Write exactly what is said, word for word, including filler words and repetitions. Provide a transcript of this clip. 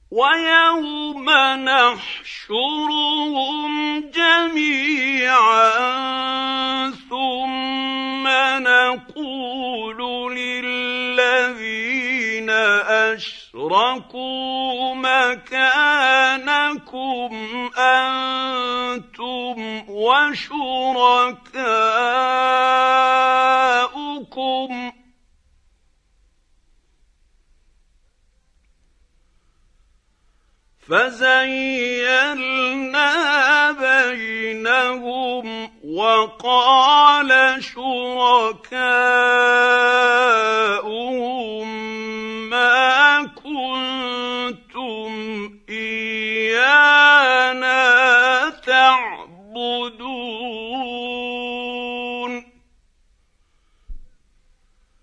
ويوم نحشرهم جميعا ثم نقول للذين أشركوا مكانكم أنتم وشركاؤكم فزيلنا بينهم، وقال شركاؤكم مَا كُنتُمْ تَزْعُمُونَ فزيلنا بينهم وقال شركاؤكم مَا كُنتُمْ تَزْعُمُونَ فزيلنا بينهم وقال شركاؤكم مَا كُنتُمْ تَزْعُمُونَ